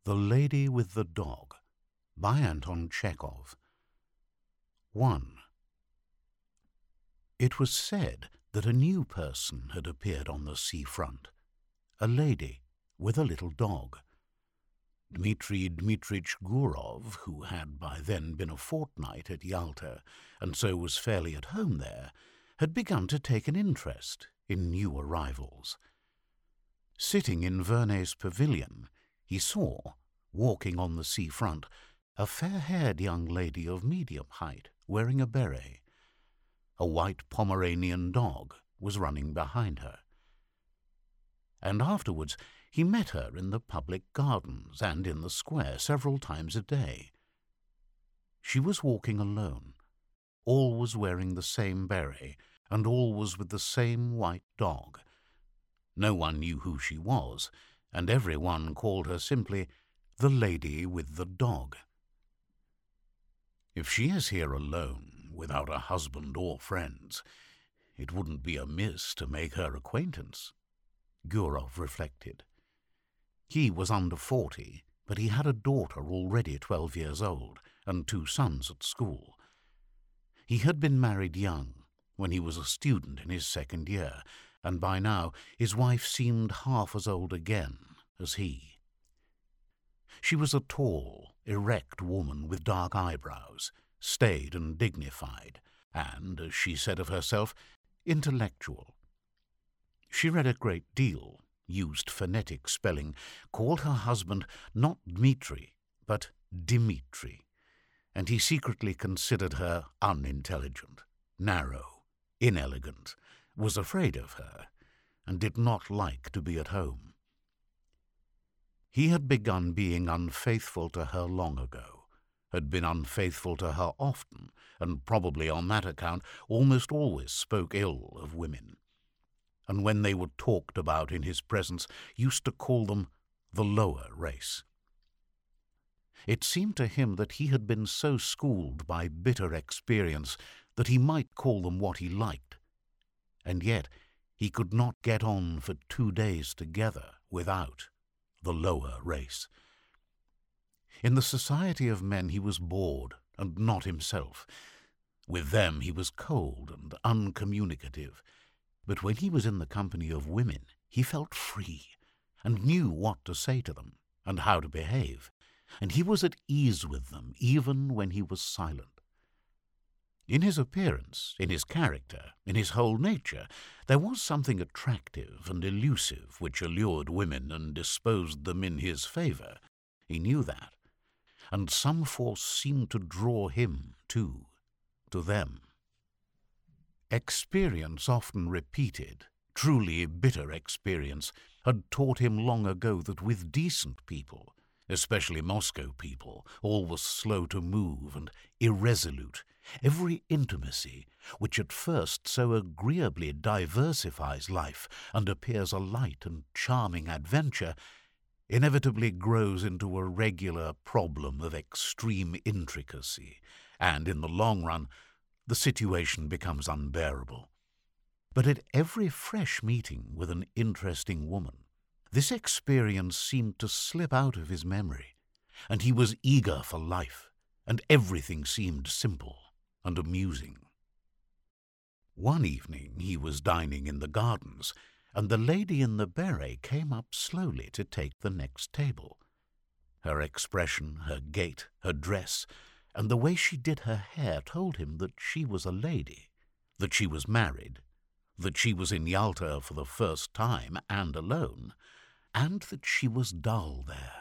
The Lady with the Dog by Anton Chekhov. 1. It was said that a new person had appeared on the seafront, a lady with a little dog. Dmitri Dmitrich Gurov, who had by then been a fortnight at Yalta and so was fairly at home there, had begun to take an interest in new arrivals. Sitting in Verney's pavilion, he saw, walking on the seafront, a fair-haired young lady of medium height wearing a beret. A white Pomeranian dog was running behind her. And afterwards he met her in the public gardens and in the square several times a day. She was walking alone. All was wearing the same beret, and all was with the same white dog. No one knew who she was, and every one called her simply the Lady with the Dog. If she is here alone, without a husband or friends, it wouldn't be amiss to make her acquaintance, Gurov reflected. He was under 40, but he had a daughter already 12 years old and 2 sons at school. He had been married young, when he was a student in his 2nd year, and by now his wife seemed half as old again as he. She was a tall, erect woman with dark eyebrows, staid and dignified, and, as she said of herself, intellectual. She read a great deal, used phonetic spelling, called her husband not Dmitri, but Dimitri, and he secretly considered her unintelligent, narrow, inelegant, was afraid of her, and did not like to be at home. He had begun being unfaithful to her long ago, had been unfaithful to her often, and probably on that account almost always spoke ill of women, and when they were talked about in his presence used to call them the lower race. It seemed to him that he had been so schooled by bitter experience that he might call them what he liked, and yet he could not get on for 2 days together without the lower race. In the society of men he was bored and not himself. With them he was cold and uncommunicative, but when he was in the company of women he felt free, and knew what to say to them and how to behave, and he was at ease with them even when he was silent. In his appearance, in his character, in his whole nature, there was something attractive and elusive which allured women and disposed them in his favour. He knew that, and some force seemed to draw him, too, to them. Experience often repeated, truly bitter experience, had taught him long ago that with decent people, especially Moscow people, always slow to move and irresolute, every intimacy, which at first so agreeably diversifies life and appears a light and charming adventure, inevitably grows into a regular problem of extreme intricacy, and in the long run the situation becomes unbearable. But at every fresh meeting with an interesting woman, this experience seemed to slip out of his memory, and he was eager for life, and everything seemed simple and amusing. One evening he was dining in the gardens, and the lady in the beret came up slowly to take the next table. Her expression, her gait, her dress, and the way she did her hair told him that she was a lady, that she was married, that she was in Yalta for the first time and alone, and that she was dull there,